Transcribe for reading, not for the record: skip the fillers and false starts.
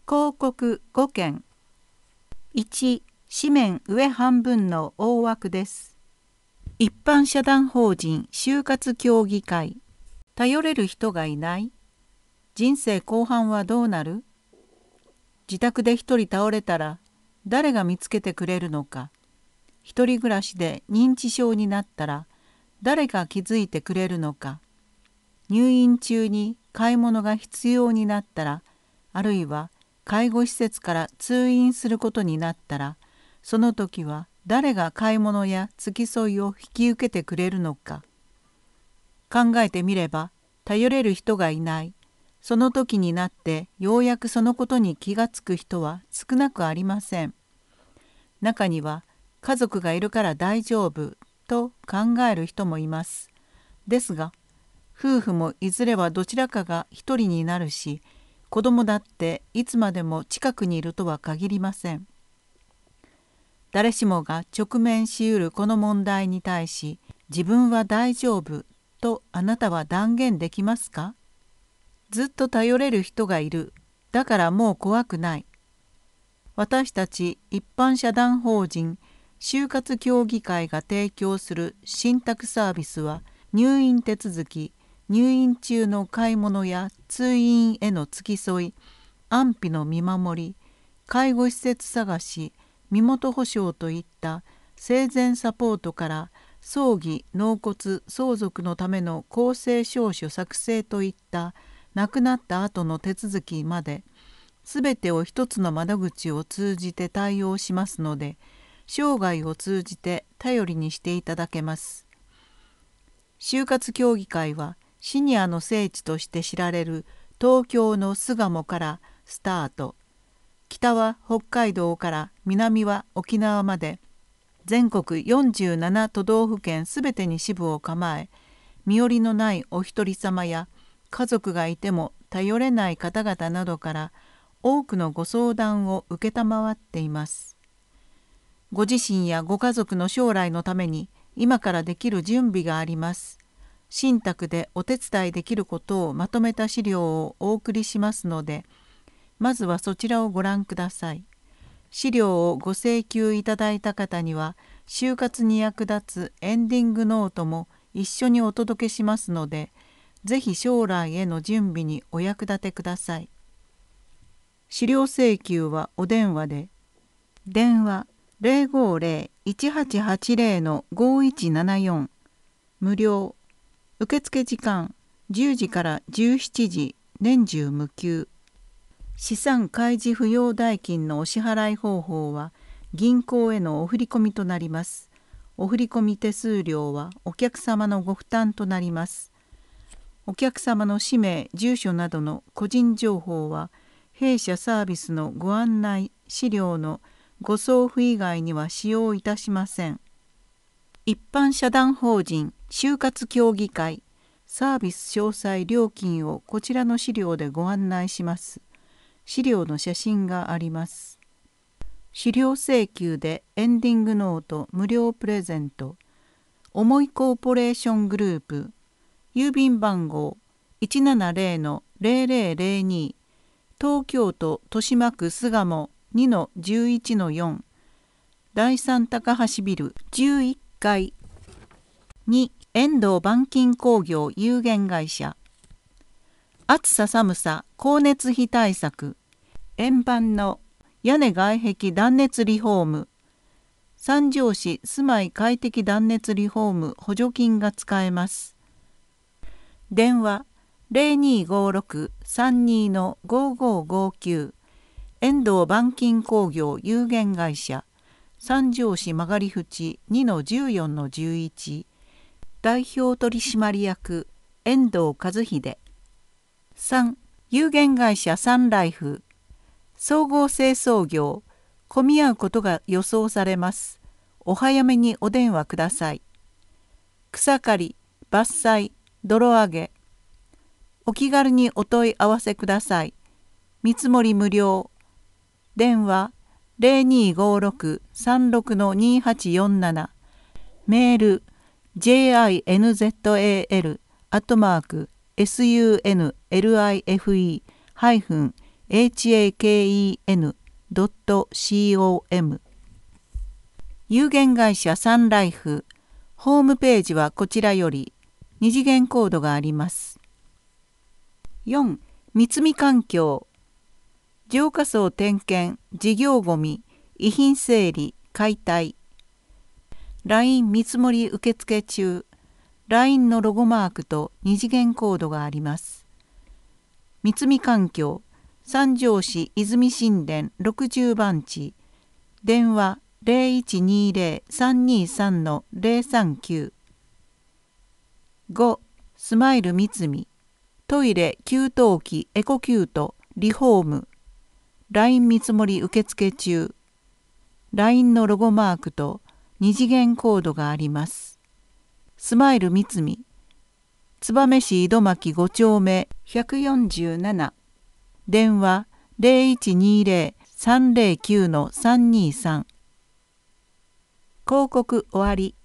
広告5件。1、紙面上半分の大枠です。一般社団法人就活協議会。頼れる人がいない。人生後半はどうなる？自宅で一人倒れたら誰が見つけてくれるのか。一人暮らしで認知症になったら誰が気づいてくれるのか。入院中に買い物が必要になったら、あるいは介護施設から通院することになったら、その時は誰が買い物や付き添いを引き受けてくれるのか。考えてみれば頼れる人がいない。その時になってようやくそのことに気がつく人は少なくありません。中には家族がいるから大丈夫と考える人もいます。ですが、夫婦もいずれはどちらかが一人になるし、子供だっていつまでも近くにいるとは限りません。誰しもが直面しうるこの問題に対し、自分は大丈夫とあなたは断言できますか？ずっと頼れる人がいる。だからもう怖くない。私たち一般社団法人就活協議会が提供する信託サービスは、入院手続き、入院中の買い物や通院への付き添い、安否の見守り、介護施設探し、身元保証といった生前サポートから、葬儀・納骨・相続のための公正証書作成といった亡くなった後の手続きまで、すべてを一つの窓口を通じて対応しますので、生涯を通じて頼りにしていただけます。就活協議会は、シニアの聖地として知られる東京の巣鴨からスタート。北は北海道から南は沖縄まで、全国47都道府県すべてに支部を構え、身寄りのないお一人様や家族がいても頼れない方々などから多くのご相談を承っています。ご自身やご家族の将来のために今からできる準備があります。信託でお手伝いできることをまとめた資料をお送りしますので、まずはそちらをご覧ください。資料をご請求いただいた方には、就活に役立つエンディングノートも一緒にお届けしますので、ぜひ将来への準備にお役立てください。資料請求はお電話で、電話050-1880-5174、無料。受付時間10時から17時、年中無休。資産開示不要代金のお支払い方法は銀行へのお振込となります。お振込手数料はお客様のご負担となります。お客様の氏名、住所などの個人情報は弊社サービスのご案内、資料のご送付以外には使用いたしません。一般社団法人就活協議会サービス詳細料金をこちらの資料でご案内します。資料の写真があります。資料請求でエンディングノート無料プレゼント。おもいコーポレーショングループ。郵便番号 170-0002 東京都豊島区巣鴨 2-11-4 第三高橋ビル11階。2、遠藤板金工業有限会社。暑さ寒さ光熱費対策。円盤の屋根外壁断熱リフォーム。三条市住まい快適断熱リフォーム補助金が使えます。電話0256-32-5559 遠藤板金工業有限会社三条市曲縁 2-14-11 代表取締役遠藤和秀。3、有限会社サンライフ。総合清掃業、混み合うことが予想されます。お早めにお電話ください。草刈り、伐採、泥上げ。お気軽にお問い合わせください。見積もり無料。電話0256-36-2847。メールjinzal@sunlife-ecc haken.com。 有限会社サンライフ。ホームページはこちらより二次元コードがあります。4. 三見環境。浄化槽点検、事業ごみ、遺品整理、解体。LINE 見積もり受付中。LINE のロゴマークと二次元コードがあります。三見環境、三条市泉新田60番地。電話0120-323-039。5. スマイル三見。トイレ、給湯器、エコキュート、リフォーム。LINE 見積もり受付中。LINE のロゴマークと二次元コードがあります。スマイル三見。燕市井戸巻5丁目147。電話0120-309-323。広告終わり。